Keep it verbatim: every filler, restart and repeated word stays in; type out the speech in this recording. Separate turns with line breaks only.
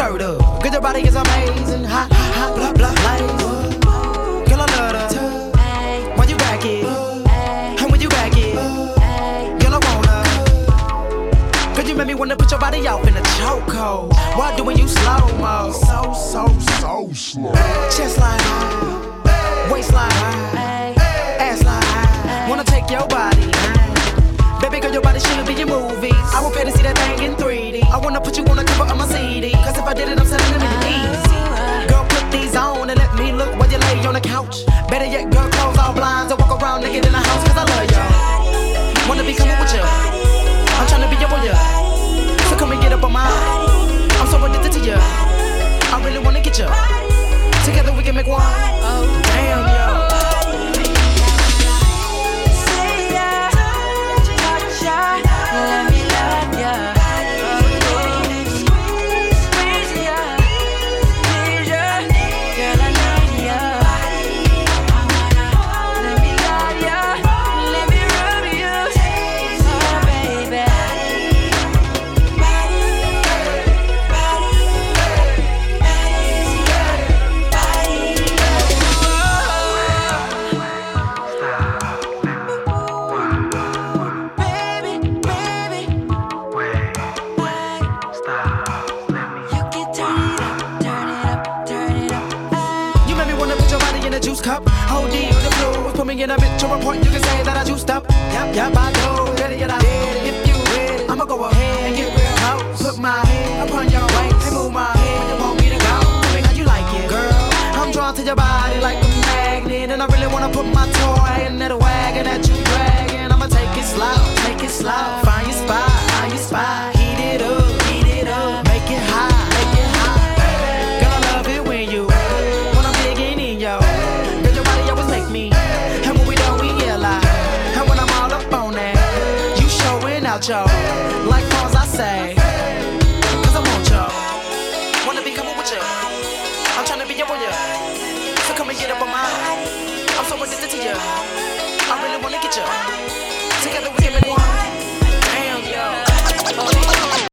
stirred up. Girl, your body is amazing. Hot, hot, hot, blah, blah, blah. Girl, I love her. When you back it, and when you back it, girl, I wanna. Girl, you make me wanna put your body out in a chokehold. Why doing you slow-mo? So, so, so slow. Chest line high, waistline high, ass line high. Wanna take your body. Baby girl, your body shouldn't be in movies. I will pay to see that thing in three D. I wanna put you on the cover of my C D. Cause if I did it, I'm selling them in easy. Girl, put these on and let me look while you lay on the couch. Better yet, girl, close all blinds and walk around naked in the house. Cause I love you. Wanna be coming with you. I'm tryna be your boy. So come and get up on mine. I'm so addicted to you. I really wanna get you. Together we can make one. Oh, damn, yo.
Let me love ya. Squeeze ya, squeeze ya. Girl, I need ya. Let me love ya. Let me rub you. Oh, baby.
Juice cup, hold D on the blues. Put me in a picture report, you can say that I juiced up. Yep, yep, I do. Ready or not, if you ready, I'ma go ahead and get real close. Put my head upon your waist and move my head when you want me to go. Tell me how you like it, girl. I'm drawn to your body like a magnet, and I really wanna put my toy in that wagon that you dragging. I'ma take it slow, take it slow. Find your spot, find your spot. Heat it up, heat it up. Make it hot, make it hot. Girl, I love it when you, when I'm digging in yo. Me. And when we done, we yell out. And when I'm all up on that, you showing out, y'all.